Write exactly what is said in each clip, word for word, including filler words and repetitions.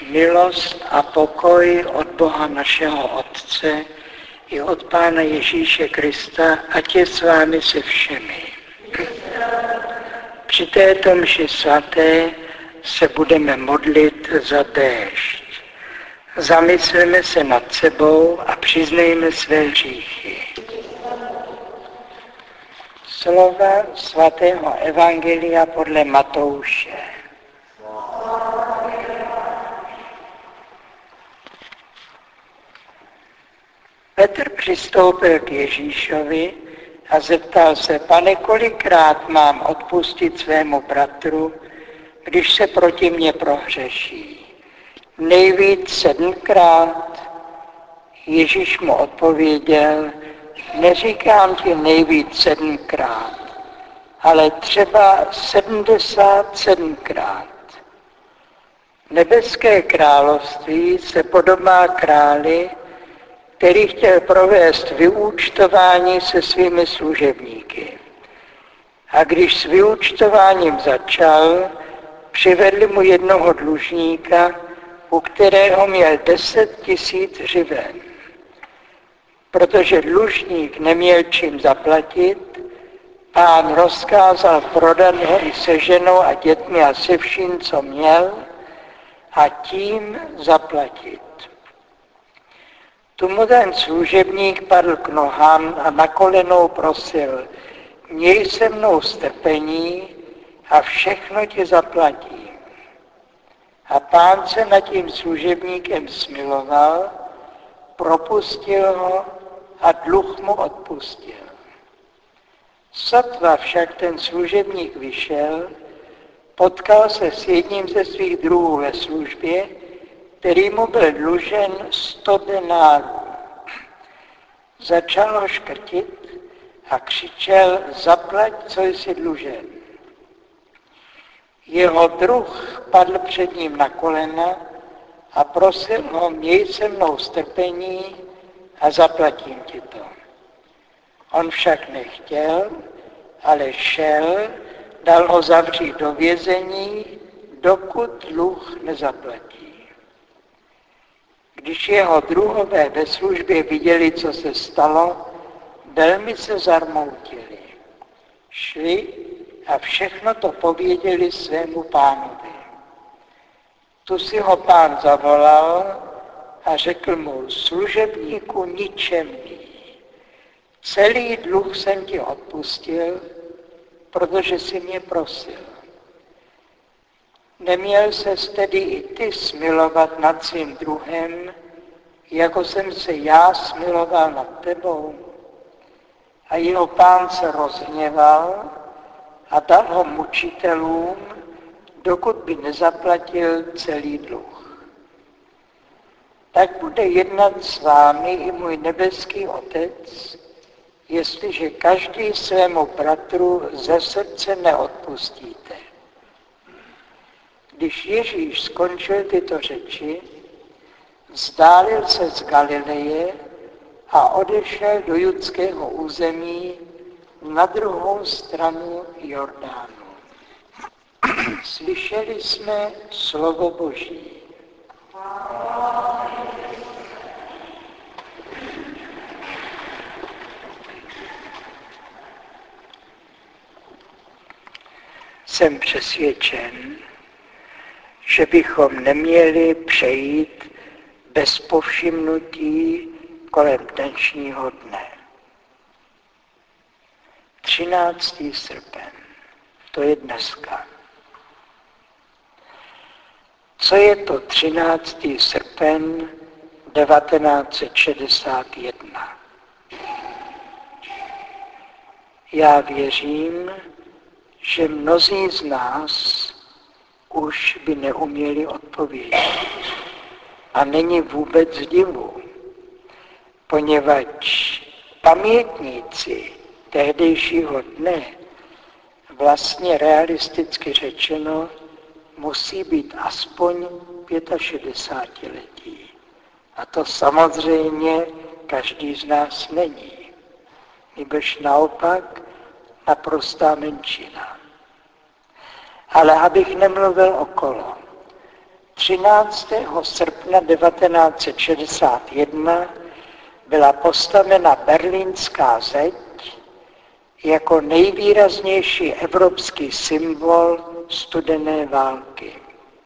Milost a pokoj od Boha našeho Otce i od Pána Ježíše Krista, ať je s vámi se všemi. Při této mši svaté se budeme modlit za déšť. Zamysleme se nad sebou a přiznejme své hříchy. Slova svatého evangelia podle Matouše. Petr přistoupil k Ježíšovi a zeptal se: Pane, kolikrát mám odpustit svému bratru, když se proti mně prohřeší? Nejvíc sedmkrát? Ježíš mu odpověděl: neříkám ti nejvíc sedmkrát, ale třeba sedmdesát sedmkrát. Nebeské království se podobá králi, který chtěl provést vyúčtování se svými služebníky. A když s vyúčtováním začal, přivedli mu jednoho dlužníka, u kterého měl deset tisíc hřiven. Protože dlužník neměl čím zaplatit, pán rozkázal prodat ho i se ženou a dětmi a se vším, co měl, a tím zaplatit. Tomu ten služebník padl k nohám a na kolenou prosil: měj se mnou strpení a všechno ti zaplatím. A pán se nad tím služebníkem smiloval, propustil ho a dluh mu odpustil. Sotva však ten služebník vyšel, potkal se s jedním ze svých druhů ve službě, který mu byl dlužen sto denárů. Začal ho škrtit a křičel: zaplať, co jsi dlužen. Jeho druh padl před ním na kolena a prosil ho: měj se mnou strpení a zaplatím ti to. On však nechtěl, ale šel, dal ho zavřít do vězení, dokud dluh nezaplatí. Když jeho druhové ve službě viděli, co se stalo, velmi se zarmoutili. Šli a všechno to pověděli svému pánovi. Tu si ho pán zavolal a řekl mu: služebníku ničemný, celý dluh jsem ti odpustil, protože jsi mě prosil. Neměl ses tedy i ty smilovat nad svým druhem, jako jsem se já smiloval nad tebou? A jeho pán se rozhněval a dal ho mučitelům, dokud by nezaplatil celý dluh. Tak bude jednat s vámi i můj nebeský Otec, jestliže každý svému bratru ze srdce neodpustíte. Když Ježíš skončil tyto řeči, vzdálil se z Galileje a odešel do judského území na druhou stranu Jordánu. Slyšeli jsme slovo Boží. Jsem přesvědčen, že bychom neměli přejít bez povšimnutí kolem dnešního dne. třináctého srpen, to je dneska. Co je to třináctého srpen devatenáct set šedesát jedna? Já věřím, že mnozí z nás už by neuměli odpovědět. A není vůbec divu, poněvadž pamětníci tehdejšího dne, vlastně realisticky řečeno, musí být aspoň šedesátiletí. A to samozřejmě každý z nás není. Nýbrž naopak naprostá menšina. Ale abych nemluvil okolo, třináctého srpna devatenáct set šedesát jedna byla postavena Berlínská zeď jako nejvýraznější evropský symbol studené války.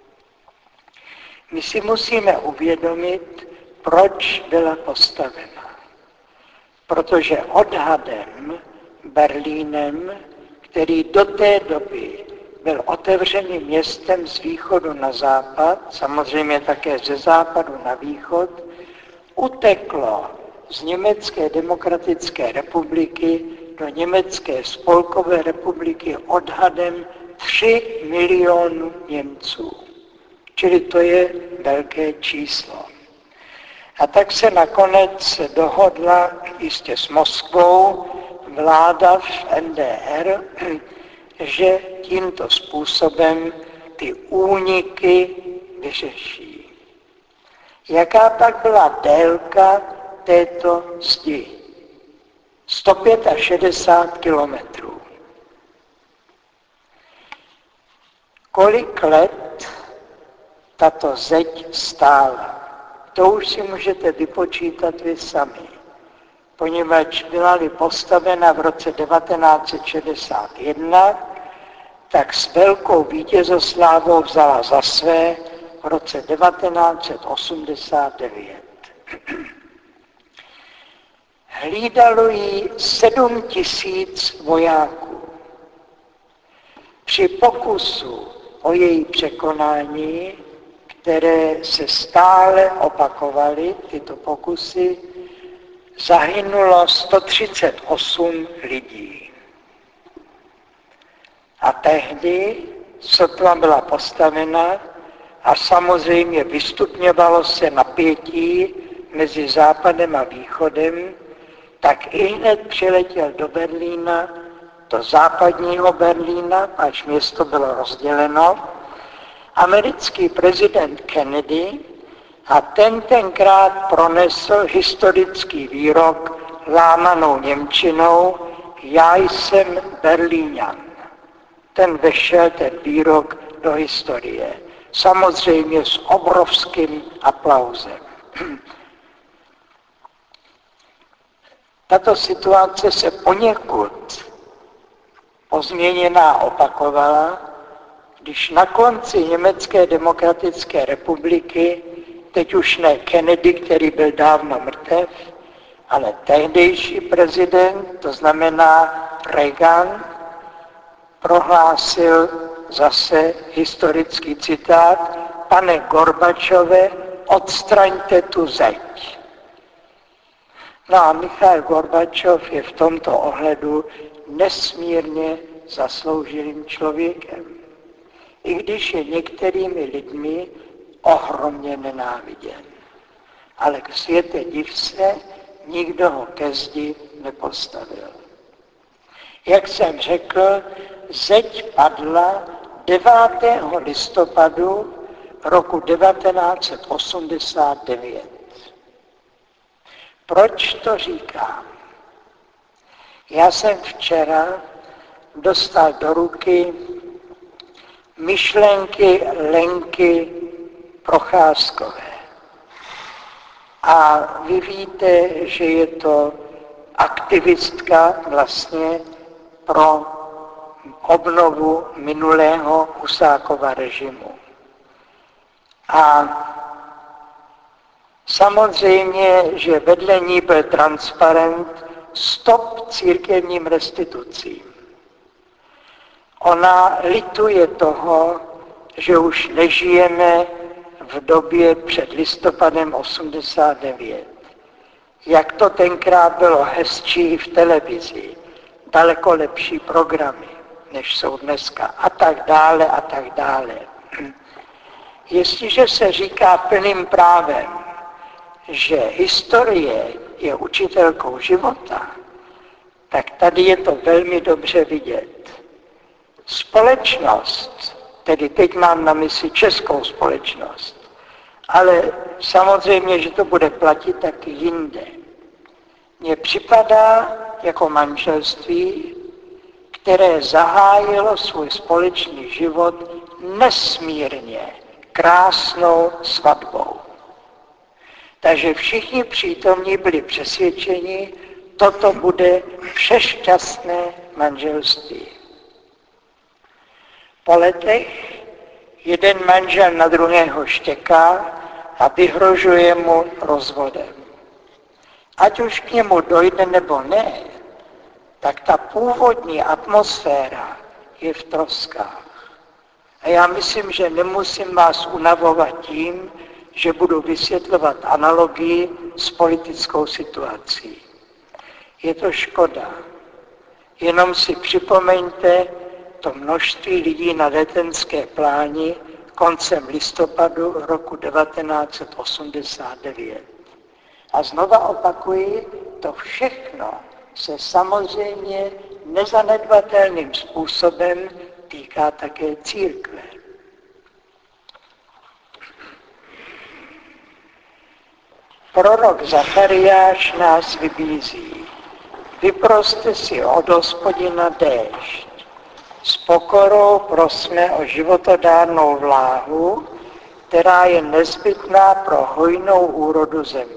My si musíme uvědomit, proč byla postavena. Protože odhadem Berlínem, který do té doby byl otevřeným městem z východu na západ, samozřejmě také ze západu na východ, uteklo z Německé demokratické republiky do Německé spolkové republiky odhadem tři miliony Němců. Čili to je velké číslo. A tak se nakonec dohodla jistě s Moskvou vláda v N D R, že tímto způsobem ty úniky vyřeší. Jaká pak byla délka této zdi? sto šedesát pět kilometrů. Kolik let tato zeď stála? To už si můžete vypočítat vy sami, poněvadž byla-li postavena v roce devatenáct set šedesát jedna, tak s velkou vítězoslávou vzala za své v roce devatenáct set osmdesát devět. Hlídalo jí sedm tisíc vojáků. Při pokusu o její překonání, které se stále opakovaly, tyto pokusy, zahynulo sto třicet osm lidí. A tehdy sotva byla postavena a samozřejmě vystupňovalo se napětí mezi západem a východem, tak ihned přiletěl do Berlína, do západního Berlína, až město bylo rozděleno, americký prezident Kennedy a ten tenkrát pronesl historický výrok lámanou němčinou: já jsem Berlíňan. Ten vešel, ten výrok, do historie. Samozřejmě s obrovským aplauzem. Tato situace se poněkud pozměněná opakovala, když na konci Německé demokratické republiky, teď už ne Kennedy, který byl dávno mrtev, ale tehdejší prezident, to znamená Reagan, prohlásil zase historický citát: pane Gorbačove, odstraňte tu zeď. No a Michail Gorbačov je v tomto ohledu nesmírně zasloužilým člověkem, i když je některými lidmi ohromně nenáviděn. Ale k světe div se, nikdo ho ke zdi nepostavil. Jak jsem řekl, zeď padla devátého listopadu roku devatenáct set osmdesát devět. Proč to říkám? Já jsem včera dostal do ruky myšlenky Lenky Procházkové. A vy víte, že je to aktivistka vlastně pro obnovu minulého Husákova režimu. A samozřejmě, že vedle ní byl transparent Stop církevním restitucím. Ona lituje toho, že už nežijeme v době před listopadem osmdesát devět. Jak to tenkrát bylo hezčí v televizi, daleko lepší programy, než jsou dneska, a tak dále, a tak dále. Jestliže se říká plným právem, že historie je učitelkou života, tak tady je to velmi dobře vidět. Společnost, tedy teď mám na mysli českou společnost, ale samozřejmě, že to bude platit taky jinde. Mně připadá jako manželství, které zahájilo svůj společný život nesmírně krásnou svatbou. Takže všichni přítomní byli přesvědčeni, toto bude přešťastné manželství. Po letech jeden manžel na druhého štěká a vyhrožuje mu rozvodem. Ať už k němu dojde nebo ne, tak ta původní atmosféra je v troskách. A já myslím, že nemusím vás unavovat tím, že budu vysvětlovat analogii s politickou situací. Je to škoda. Jenom si připomeňte to množství lidí na Letenské pláni koncem listopadu roku devatenáct set osmdesát devět. A znova opakuji, to všechno se samozřejmě nezanedbatelným způsobem týká také církve. Prorok Zachariáš nás vybízí. Vyproste si od Hospodina déšť. S pokorou prosme o životodárnou vláhu, která je nezbytná pro hojnou úrodu země.